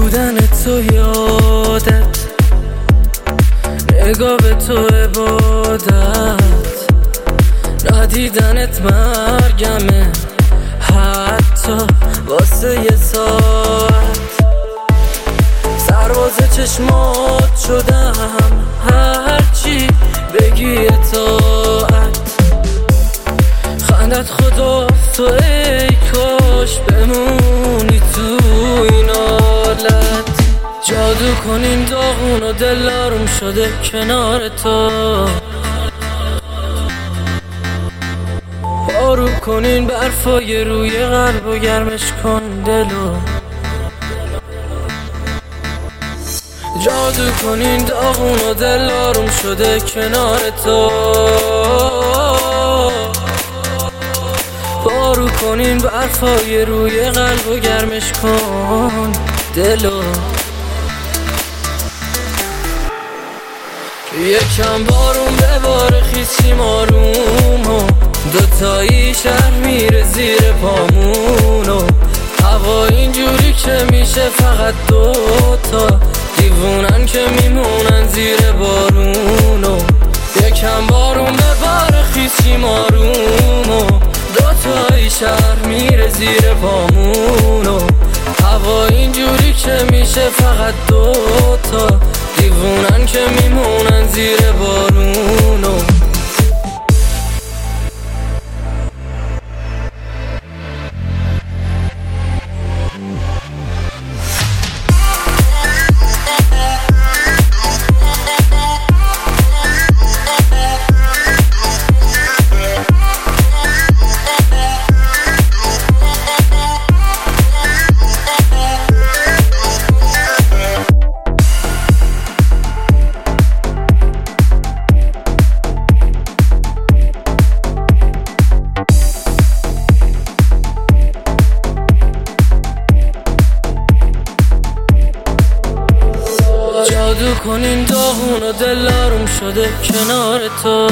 بودن تو یادت، نگاه به تو عبادت، ندیدنت مرگمه حتی واسه یه ساعت. سرباز چشمات شدم هرچی بگی اطاعت، خندت خدا تو ای کاش بمونی تو این حالت. جادو کنین داغون و دل آروم شده کنار تو، بارو کنین برفای روی قلب و گرمش کن دلو. جادو کنین داغون و دل آروم شده کنار تو، بارو کنین برفای روی قلب و گرمش کن دلو. یکم بارون بباره خیسیم آروم و دوتایی شهر میره زیر پامون و هوا اینجوری که میشه فقط دوتا دیوونن که میمونن زیر بارون و یکم بارون بباره خیسیم آروم و دوتایی شهر میره زیر پامون و هوا اینجوری که میشه فقط دوتا دیوونن که میمونن زیر بارون و جادو کنین داغون و دل آروم شده کنار تو،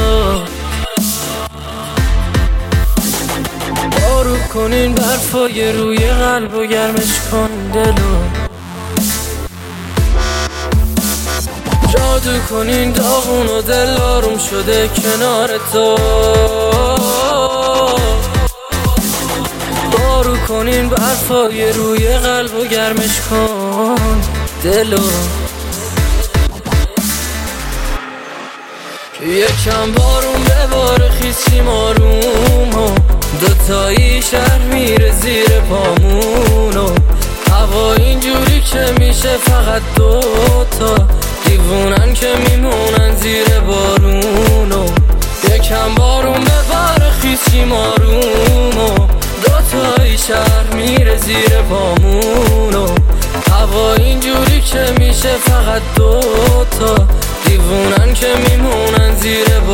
بارو کنین برفای روی قلب و گرمش کن دلو. جادو کنین داغون و دل آروم شده کنار تو، بارو کنین برفای روی قلب و گرمش کن دلو. یکم بارون بباره خیسیم آروم و دوتایی شهر میره زیر پامون و هوا اینجوری که میشه فقط دوتا دیوونن که میمونن زیر بارون و یکم بارون بباره خیسیم آروم و دوتایی شهر میره زیر پامون و هوا اینجوری که میشه فقط دوتا دیوونن که میمونن زیر